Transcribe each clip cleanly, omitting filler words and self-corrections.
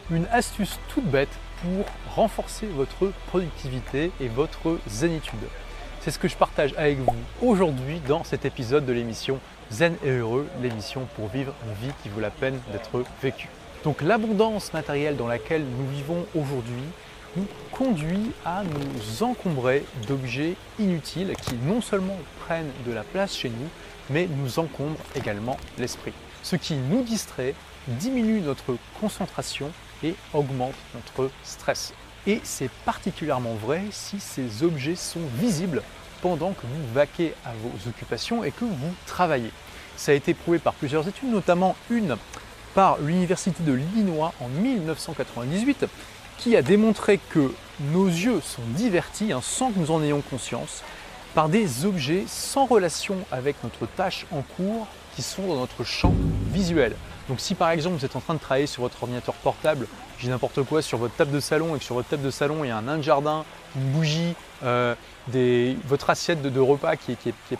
une astuce toute bête pour renforcer votre productivité et votre zénitude. C'est ce que je partage avec vous aujourd'hui dans cet épisode de l'émission Zen et Heureux, l'émission pour vivre une vie qui vaut la peine d'être vécue. Donc l'abondance matérielle dans laquelle nous vivons aujourd'hui nous conduit à nous encombrer d'objets inutiles qui non seulement prennent de la place chez nous, mais nous encombrent également l'esprit. Ce qui nous distrait, diminue notre concentration et augmente notre stress. Et c'est particulièrement vrai si ces objets sont visibles pendant que vous vaquez à vos occupations et que vous travaillez. Ça a été prouvé par plusieurs études, notamment une par l'Université de l'Illinois en 1998, qui a démontré que nos yeux sont divertis, sans que nous en ayons conscience, par des objets sans relation avec notre tâche en cours qui sont dans notre champ visuel. Donc si par exemple vous êtes en train de travailler sur votre ordinateur portable, j'ai n'importe quoi, sur votre table de salon, et que sur votre table de salon il y a un nain de jardin, une bougie, votre assiette de repas qui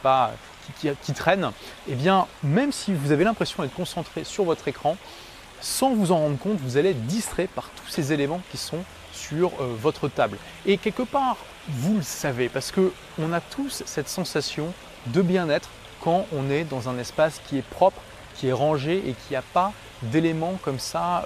traîne, eh bien même si vous avez l'impression d'être concentré sur votre écran, sans vous en rendre compte, vous allez être distrait par tous ces éléments qui sont sur votre table. Et quelque part, vous le savez, parce qu'on a tous cette sensation de bien-être quand on est dans un espace qui est propre, qui est rangé et qui n'a pas d'éléments comme ça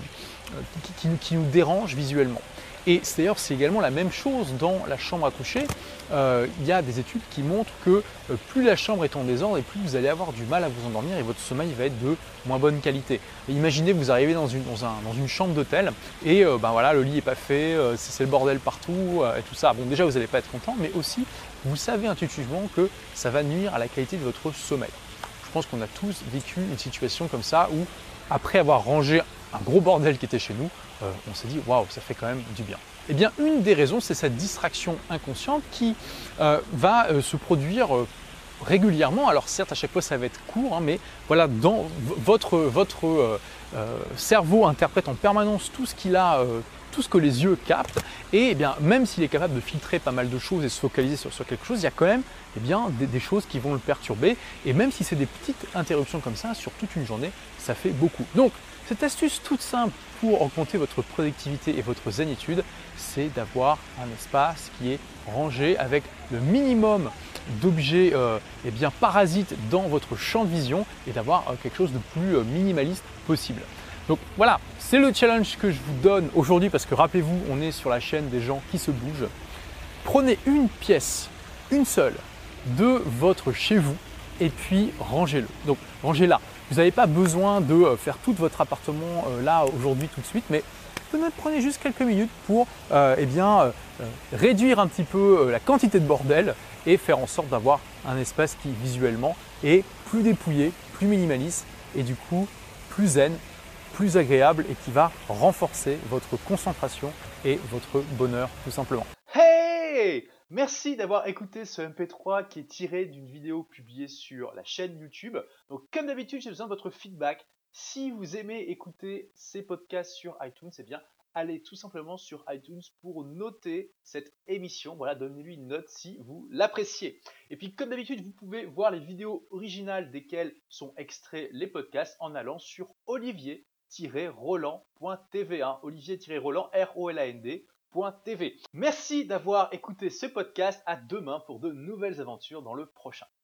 qui nous dérangent visuellement. Et d'ailleurs, c'est également la même chose dans la chambre à coucher. Il y a des études qui montrent que plus la chambre est en désordre et plus vous allez avoir du mal à vous endormir et votre sommeil va être de moins bonne qualité. Et imaginez, vous arrivez dans une chambre d'hôtel et voilà, le lit n'est pas fait, c'est le bordel partout et tout ça. Bon, déjà, vous n'allez pas être content, mais aussi, vous savez intuitivement que ça va nuire à la qualité de votre sommeil. Je pense qu'on a tous vécu une situation comme ça où, après avoir rangé un gros bordel qui était chez nous, on s'est dit « waouh, ça fait quand même du bien ». Eh bien, une des raisons, c'est cette distraction inconsciente qui va se produire régulièrement. Alors certes, à chaque fois, ça va être court, mais voilà, dans votre cerveau interprète en permanence tout ce qu'il a, tout ce que les yeux captent. Et eh bien, même s'il est capable de filtrer pas mal de choses et se focaliser sur quelque chose, il y a quand même des choses qui vont le perturber. Et même si c'est des petites interruptions comme ça, sur toute une journée, ça fait beaucoup. Donc, cette astuce toute simple pour augmenter votre productivité et votre zénitude, c'est d'avoir un espace qui est rangé avec le minimum d'objets parasites dans votre champ de vision et d'avoir quelque chose de plus minimaliste possible. Donc voilà, c'est le challenge que je vous donne aujourd'hui parce que rappelez-vous, on est sur la chaîne des gens qui se bougent. Prenez une pièce, une seule, de votre chez vous et puis rangez-le. Donc rangez-la. Vous n'avez pas besoin de faire tout votre appartement là aujourd'hui tout de suite, mais prenez juste quelques minutes pour réduire un petit peu la quantité de bordel et faire en sorte d'avoir un espace qui visuellement est plus dépouillé, plus minimaliste et du coup plus zen, plus agréable et qui va renforcer votre concentration et votre bonheur tout simplement. Hey! Merci d'avoir écouté ce MP3 qui est tiré d'une vidéo publiée sur la chaîne YouTube. Donc comme d'habitude, j'ai besoin de votre feedback. Si vous aimez écouter ces podcasts sur iTunes, eh bien allez tout simplement sur iTunes pour noter cette émission. Voilà, donnez-lui une note si vous l'appréciez. Et puis comme d'habitude, vous pouvez voir les vidéos originales desquelles sont extraits les podcasts en allant sur olivier-roland.tv. Olivier-Roland, R-O-L-A-N-D.tv. Merci d'avoir écouté ce podcast. À demain pour de nouvelles aventures dans le prochain.